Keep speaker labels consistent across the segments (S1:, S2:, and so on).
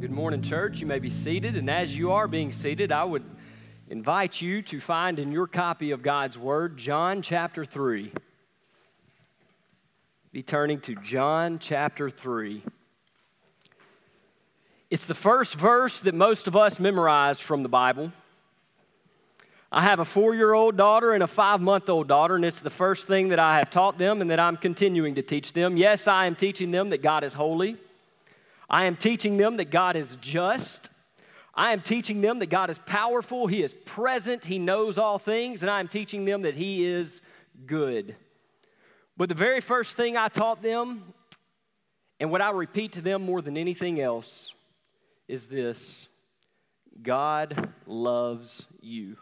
S1: Good morning, church. You may be seated, and as you are being seated, I would invite you to find in your copy of God's Word, John chapter 3. Be turning to John chapter 3. It's the first verse that most of us memorize from the Bible. I have a 4-year-old daughter and a 5-month-old daughter, and it's the first thing that I have taught them and that I'm continuing to teach them. Yes, I am teaching them that God is holy. I am teaching them that God is just. I am teaching them that God is powerful. He is present. He knows all things. And I am teaching them that He is good. But the very first thing I taught them, and what I repeat to them more than anything else, is this: God loves you.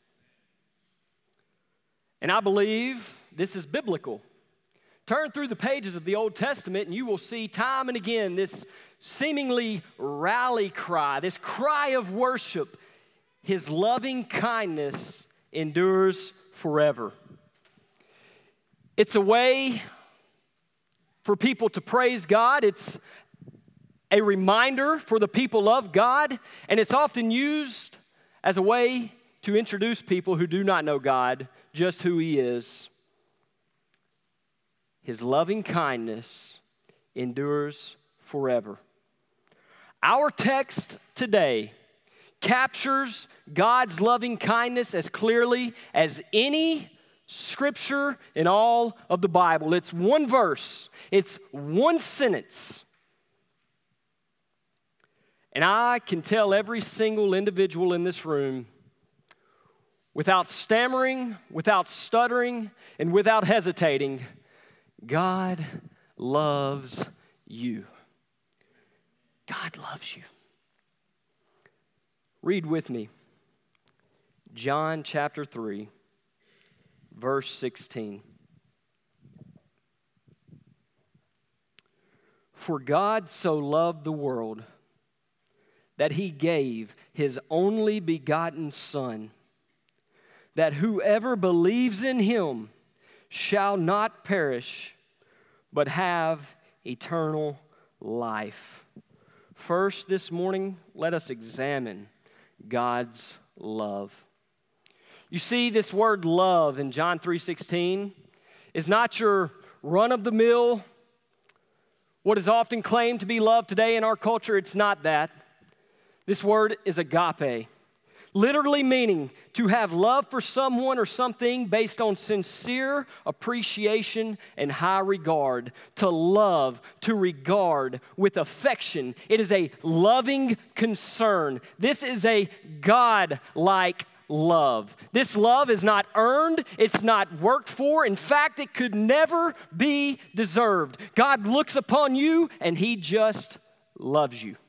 S1: And I believe this is biblical. Turn through the pages of the Old Testament and you will see time and again this seemingly rally cry, this cry of worship. His loving kindness endures forever. It's a way for people to praise God. It's a reminder for the people of God, and it's often used as a way to introduce people who do not know God just who He is. His loving kindness endures forever. Our text today captures God's loving kindness as clearly as any scripture in all of the Bible. It's one verse. It's one sentence. And I can tell every single individual in this room, without stammering, without stuttering, and without hesitating, God loves you. God loves you. Read with me John chapter 3, verse 16. For God so loved the world that He gave His only begotten Son, that whoever believes in Him shall not perish, but have eternal life. First, this morning, let us examine God's love. You see, this word love in John 3:16 is not your run-of-the-mill, what is often claimed to be love today in our culture. It's not that. This word is agape, literally meaning to have love for someone or something based on sincere appreciation and high regard. To love, to regard with affection. It is a loving concern. This is a God-like love. This love is not earned. It's not worked for. In fact, it could never be deserved. God looks upon you and He just loves you.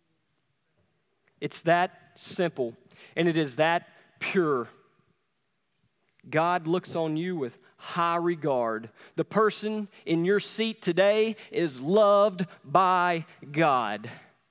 S1: It's that simple. And it is that pure. God looks on you with high regard. The person in your seat today is loved by God.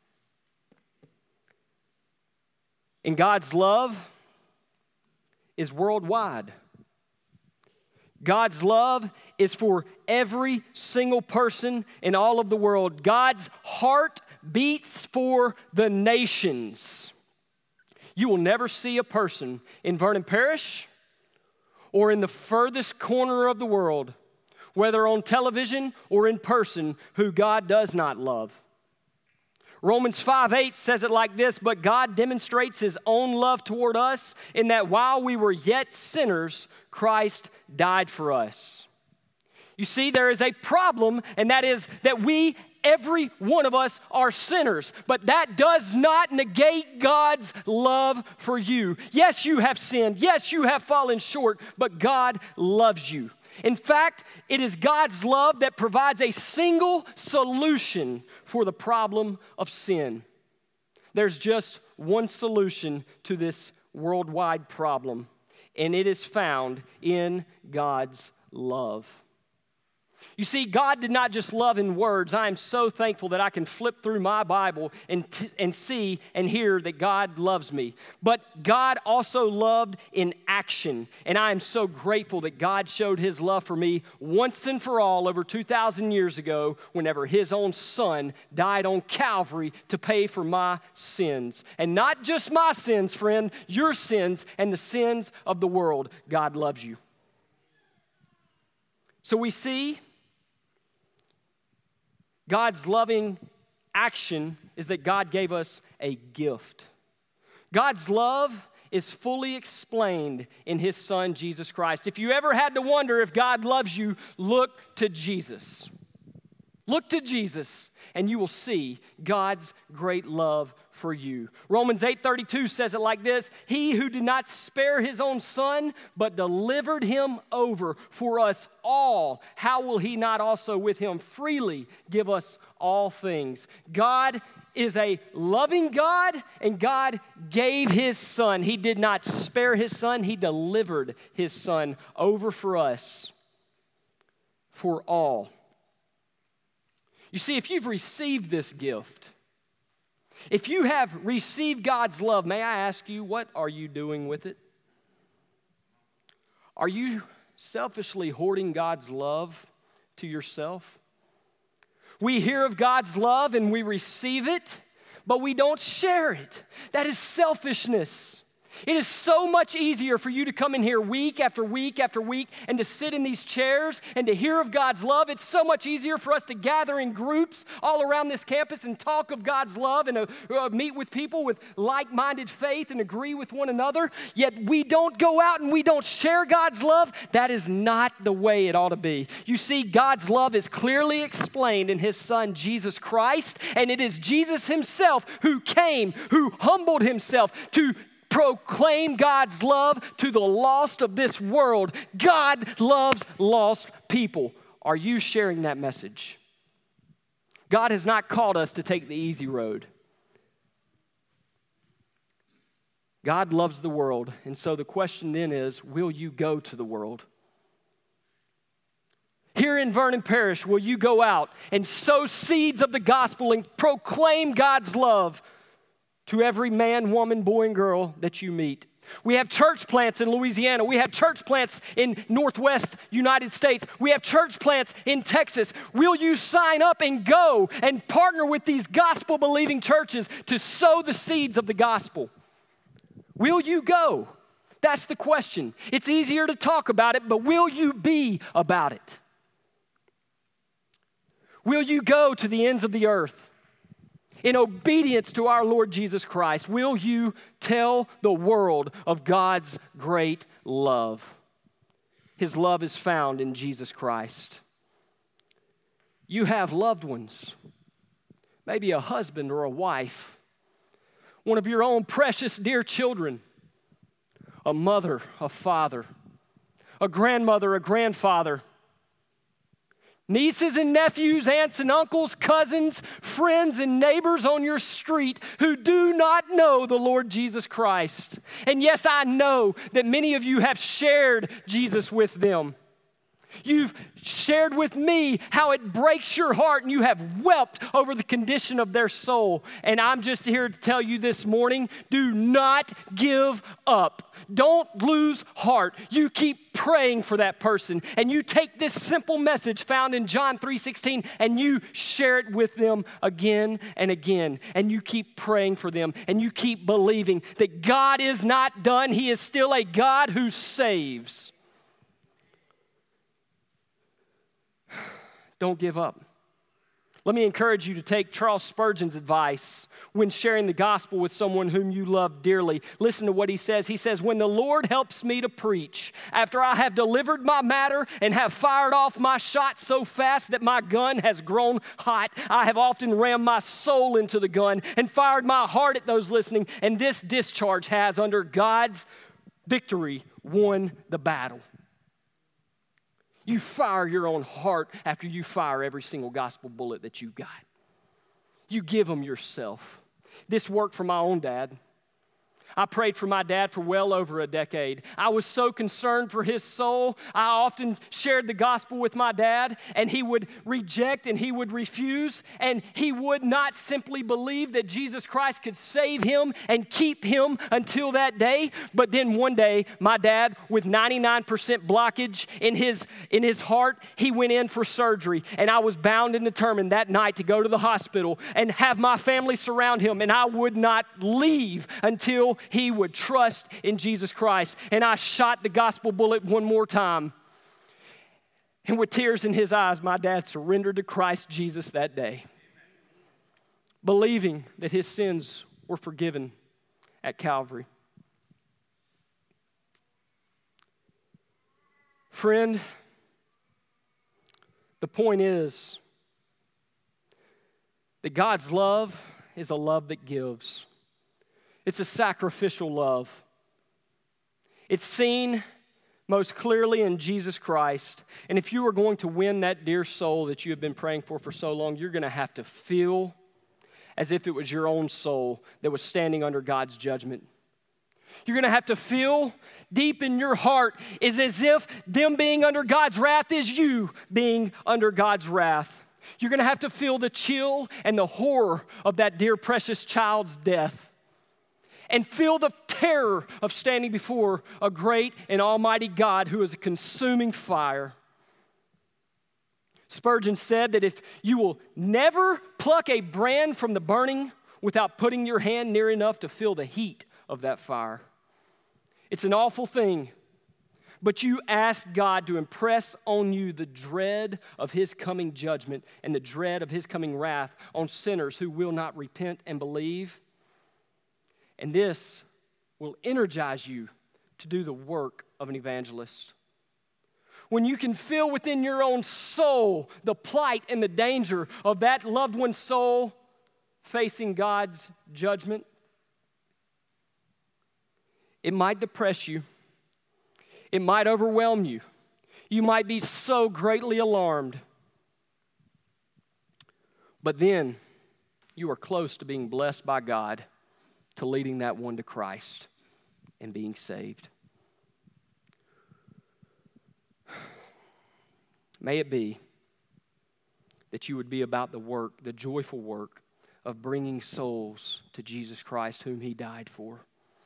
S1: And God's love is worldwide. God's love is for every single person in all of the world. God's heart beats for the nations. You will never see a person in Vernon Parish or in the furthest corner of the world, whether on television or in person, who God does not love. Romans 5:8 says it like this: but God demonstrates His own love toward us in that while we were yet sinners, Christ died for us. You see, there is a problem, and that is that every one of us are sinners, but that does not negate God's love for you. Yes, you have sinned. Yes, you have fallen short, but God loves you. In fact, it is God's love that provides a single solution for the problem of sin. There's just one solution to this worldwide problem, and it is found in God's love. You see, God did not just love in words. I am so thankful that I can flip through my Bible and see and hear that God loves me. But God also loved in action. And I am so grateful that God showed his love for me once and for all over 2,000 years ago whenever his own son died on Calvary to pay for my sins. And not just my sins, friend, your sins and the sins of the world. God loves you. So we see God's loving action is that God gave us a gift. God's love is fully explained in his son, Jesus Christ. If you ever had to wonder if God loves you, look to Jesus. Look to Jesus, and you will see God's great love for you. Romans 8:32 says it like this: He who did not spare his own son, but delivered him over for us all, how will he not also with him freely give us all things? God is a loving God, and God gave his son. He did not spare his son. He delivered his son over for us for all. You see, if you've received this gift, if you have received God's love, may I ask you, what are you doing with it? Are you selfishly hoarding God's love to yourself? We hear of God's love and we receive it, but we don't share it. That is selfishness. It is so much easier for you to come in here week after week after week and to sit in these chairs and to hear of God's love. It's so much easier for us to gather in groups all around this campus and talk of God's love and meet with people with like-minded faith and agree with one another. Yet we don't go out and we don't share God's love. That is not the way it ought to be. You see, God's love is clearly explained in his son, Jesus Christ, and it is Jesus himself who came, who humbled himself to proclaim God's love to the lost of this world. God loves lost people. Are you sharing that message? God has not called us to take the easy road. God loves the world, and so the question then is, will you go to the world? Here in Vernon Parish, will you go out and sow seeds of the gospel and proclaim God's love to every man, woman, boy, and girl that you meet? We have church plants in Louisiana. We have church plants in Northwest United States. We have church plants in Texas. Will you sign up and go and partner with these gospel-believing churches to sow the seeds of the gospel? Will you go? That's the question. It's easier to talk about it, but will you be about it? Will you go to the ends of the earth? In obedience to our Lord Jesus Christ, will you tell the world of God's great love? His love is found in Jesus Christ. You have loved ones, maybe a husband or a wife, one of your own precious dear children, a mother, a father, a grandmother, a grandfather, nieces and nephews, aunts and uncles, cousins, friends and neighbors on your street who do not know the Lord Jesus Christ. And yes, I know that many of you have shared Jesus with them. You've shared with me how it breaks your heart and you have wept over the condition of their soul. And I'm just here to tell you this morning, do not give up. Don't lose heart. You keep praying for that person and you take this simple message found in John 3:16 and you share it with them again and again. And you keep praying for them and you keep believing that God is not done. He is still a God who saves. Don't give up. Let me encourage you to take Charles Spurgeon's advice when sharing the gospel with someone whom you love dearly. Listen to what he says. He says, when the Lord helps me to preach, after I have delivered my matter and have fired off my shot so fast that my gun has grown hot, I have often rammed my soul into the gun and fired my heart at those listening, and this discharge has, under God's victory, won the battle. You fire your own heart after you fire every single gospel bullet that you got. You give them yourself. This worked for my own dad. I prayed for my dad for well over a decade. I was so concerned for his soul. I often shared the gospel with my dad, and he would reject and he would refuse, and he would not simply believe that Jesus Christ could save him and keep him until that day. But then one day, my dad, with 99% blockage in his heart, he went in for surgery, and I was bound and determined that night to go to the hospital and have my family surround him, and I would not leave until he would trust in Jesus Christ. And I shot the gospel bullet one more time. And with tears in his eyes, my dad surrendered to Christ Jesus that day, believing that his sins were forgiven at Calvary. Friend, the point is that God's love is a love that gives. It's a sacrificial love. It's seen most clearly in Jesus Christ. And if you are going to win that dear soul that you have been praying for so long, you're going to have to feel as if it was your own soul that was standing under God's judgment. You're going to have to feel deep in your heart is as if them being under God's wrath is you being under God's wrath. You're going to have to feel the chill and the horror of that dear precious child's death, and feel the terror of standing before a great and almighty God who is a consuming fire. Spurgeon said that if you will never pluck a brand from the burning without putting your hand near enough to feel the heat of that fire, it's an awful thing. But you ask God to impress on you the dread of His coming judgment and the dread of His coming wrath on sinners who will not repent and believe. And this will energize you to do the work of an evangelist. When you can feel within your own soul the plight and the danger of that loved one's soul facing God's judgment, it might depress you. It might overwhelm you. You might be so greatly alarmed. But then you are close to being blessed by God, to leading that one to Christ and being saved. May it be that you would be about the work, the joyful work of bringing souls to Jesus Christ, whom He died for.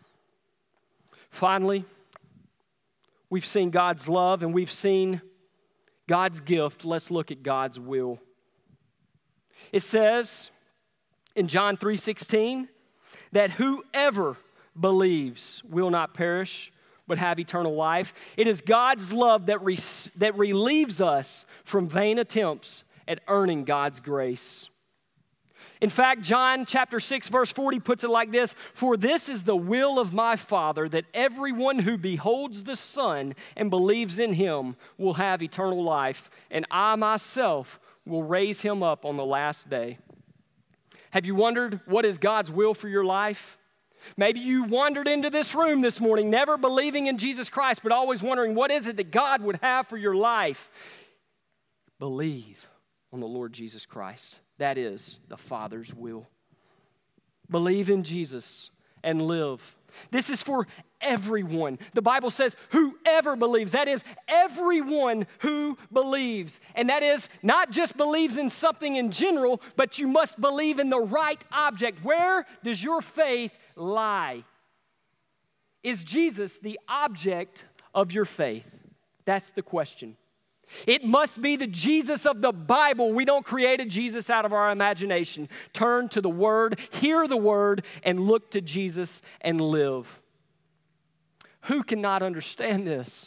S1: Finally, we've seen God's love and we've seen God's gift. Let's look at God's will. It says in John 3:16 that whoever believes will not perish but have eternal life. It is God's love that relieves us from vain attempts at earning God's grace. In fact, John chapter 6, verse 40 puts it like this: "For this is the will of my Father, that everyone who beholds the Son and believes in Him will have eternal life, and I myself will raise him up on the last day." Have you wondered what is God's will for your life? Maybe you wandered into this room this morning never believing in Jesus Christ, but always wondering what is it that God would have for your life. Believe on the Lord Jesus Christ. That is the Father's will. Believe in Jesus and live. This is for everyone. The Bible says whoever believes. That is everyone who believes. And that is not just believes in something in general, but you must believe in the right object. Where does your faith lie? Is Jesus the object of your faith? That's the question. It must be the Jesus of the Bible. We don't create a Jesus out of our imagination. Turn to the Word, hear the Word, and look to Jesus and live. Who cannot understand this?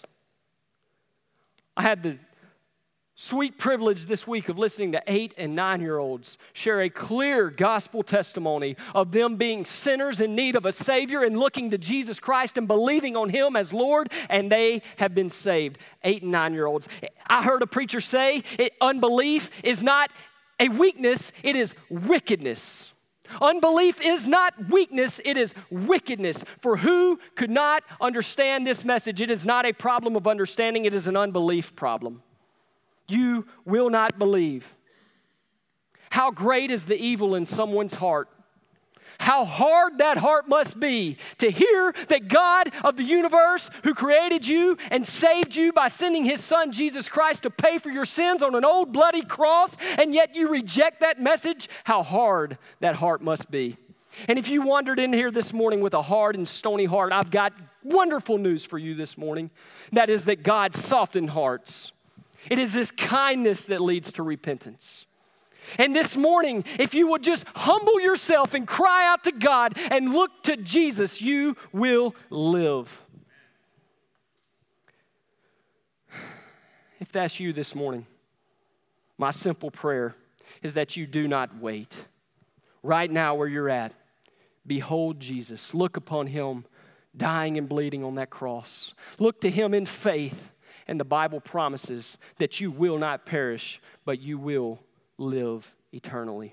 S1: I had the sweet privilege this week of listening to 8- and 9-year-olds share a clear gospel testimony of them being sinners in need of a Savior and looking to Jesus Christ and believing on Him as Lord, and they have been saved. 8- and 9-year-olds. I heard a preacher say unbelief is not a weakness, it is wickedness. Unbelief is not weakness, it is wickedness. For who could not understand this message? It is not a problem of understanding, it is an unbelief problem. You will not believe. How great is the evil in someone's heart? How hard that heart must be to hear that God of the universe, who created you and saved you by sending His Son Jesus Christ to pay for your sins on an old bloody cross, and yet you reject that message, how hard that heart must be. And if you wandered in here this morning with a hard and stony heart, I've got wonderful news for you this morning. That is that God softened hearts. It is His kindness that leads to repentance. And this morning, if you would just humble yourself and cry out to God and look to Jesus, you will live. If that's you this morning, my simple prayer is that you do not wait. Right now where you're at, behold Jesus. Look upon Him dying and bleeding on that cross. Look to Him in faith, and the Bible promises that you will not perish, but you will live eternally.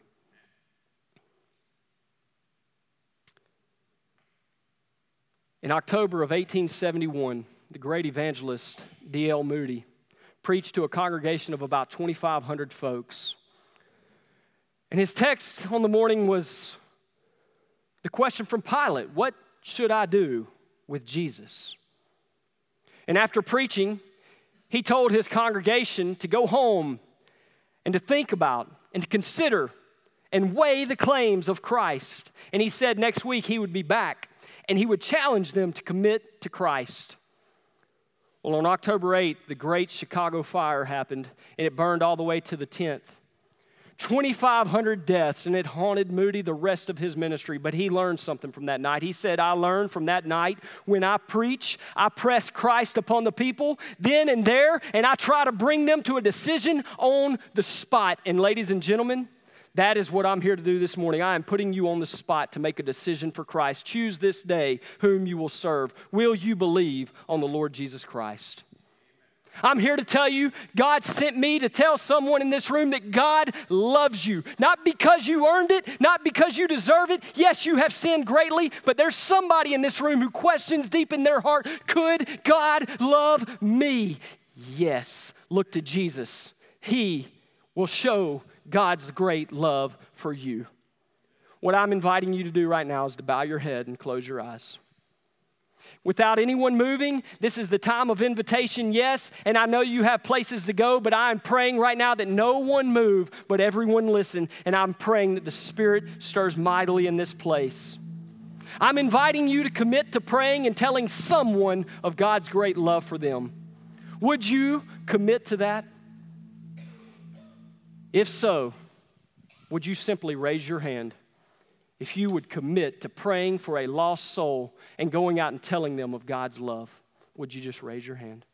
S1: In October of 1871, the great evangelist D.L. Moody preached to a congregation of about 2,500 folks. And his text on the morning was the question from Pilate, what should I do with Jesus? And after preaching, he told his congregation to go home and to think about and to consider and weigh the claims of Christ. And he said next week he would be back and he would challenge them to commit to Christ. Well, on October 8th, the great Chicago fire happened, and it burned all the way to the 10th. 2,500 deaths, and it haunted Moody the rest of his ministry, but he learned something from that night. He said, I learned from that night when I preach, I press Christ upon the people then and there, and I try to bring them to a decision on the spot. And ladies and gentlemen, that is what I'm here to do this morning. I am putting you on the spot to make a decision for Christ. Choose this day whom you will serve. Will you believe on the Lord Jesus Christ? I'm here to tell you, God sent me to tell someone in this room that God loves you. Not because you earned it, not because you deserve it. Yes, you have sinned greatly, but there's somebody in this room who questions deep in their heart, could God love me? Yes, look to Jesus. He will show God's great love for you. What I'm inviting you to do right now is to bow your head and close your eyes. Without anyone moving, this is the time of invitation, yes, and I know you have places to go, but I'm praying right now that no one move, but everyone listen, and I'm praying that the Spirit stirs mightily in this place. I'm inviting you to commit to praying and telling someone of God's great love for them. Would you commit to that? If so, would you simply raise your hand? If you would commit to praying for a lost soul and going out and telling them of God's love, would you just raise your hand?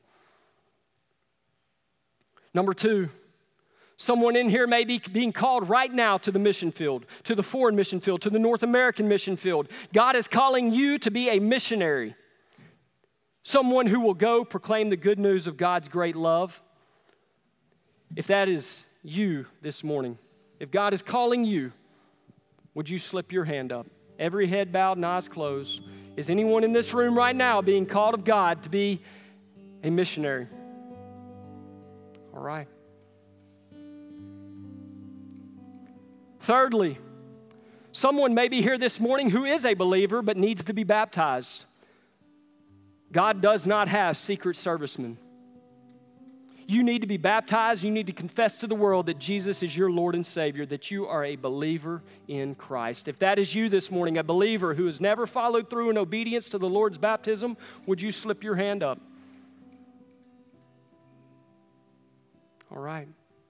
S1: Number two, someone in here may be being called right now to the mission field, to the foreign mission field, to the North American mission field. God is calling you to be a missionary, someone who will go proclaim the good news of God's great love. If that is you this morning, if God is calling you, would you slip your hand up? Every head bowed and eyes closed. Is anyone in this room right now being called of God to be a missionary? All right. Thirdly, someone may be here this morning who is a believer but needs to be baptized. God does not have secret servicemen. You need to be baptized. You need to confess to the world that Jesus is your Lord and Savior, that you are a believer in Christ. If that is you this morning, a believer who has never followed through in obedience to the Lord's baptism, would you slip your hand up? All right.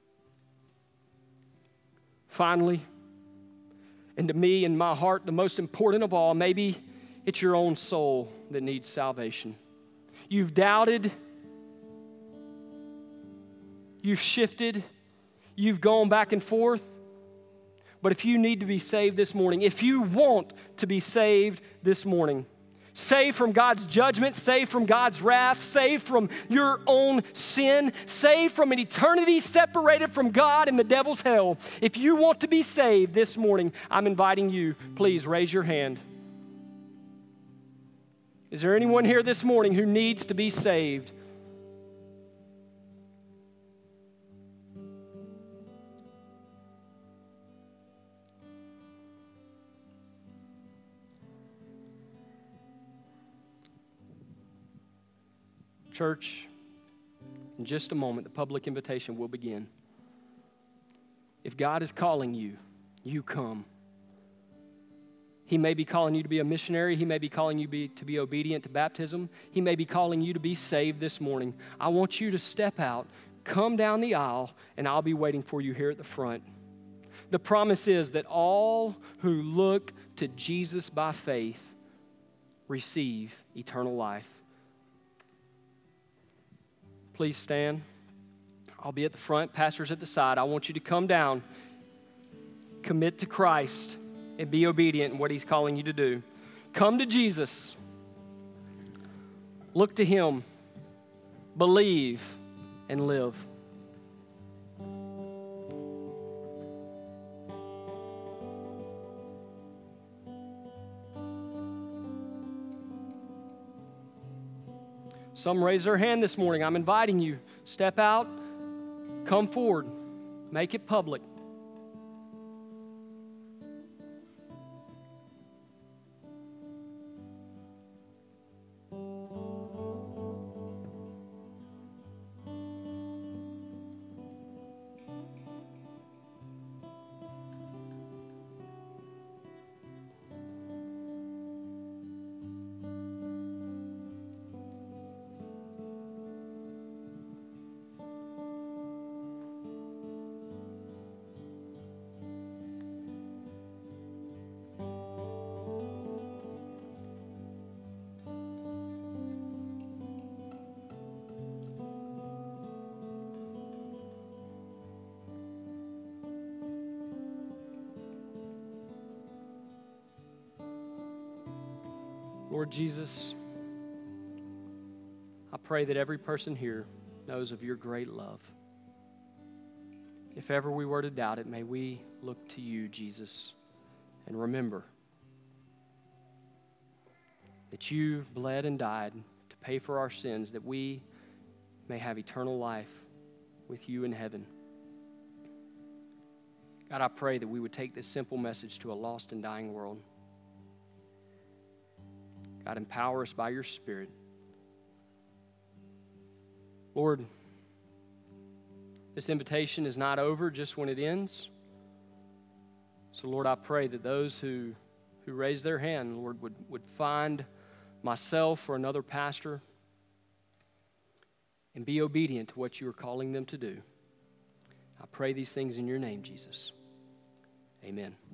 S1: Finally, and to me in my heart, the most important of all, maybe it's your own soul that needs salvation. You've doubted. You've shifted, you've gone back and forth. But if you need to be saved this morning, if you want to be saved this morning, saved from God's judgment, saved from God's wrath, saved from your own sin, saved from an eternity separated from God and the devil's hell, if you want to be saved this morning, I'm inviting you, please raise your hand. Is there anyone here this morning who needs to be saved? Church, in just a moment, the public invitation will begin. If God is calling you, you come. He may be calling you to be a missionary. He may be calling you to be obedient to baptism. He may be calling you to be saved this morning. I want you to step out, come down the aisle, and I'll be waiting for you here at the front. The promise is that all who look to Jesus by faith receive eternal life. Please stand. I'll be at the front, pastors at the side. I want you to come down, commit to Christ, and be obedient in what He's calling you to do. Come to Jesus. Look to Him. Believe and live. Some raise their hand this morning. I'm inviting you. Step out. Come forward. Make it public. Lord Jesus, I pray that every person here knows of your great love. If ever we were to doubt it, may we look to you, Jesus, and remember that you bled and died to pay for our sins, that we may have eternal life with you in heaven. God, I pray that we would take this simple message to a lost and dying world. God, empower us by your Spirit. Lord, this invitation is not over just when it ends. So, Lord, I pray that those who raise their hand, Lord, would find myself or another pastor and be obedient to what you are calling them to do. I pray these things in your name, Jesus. Amen.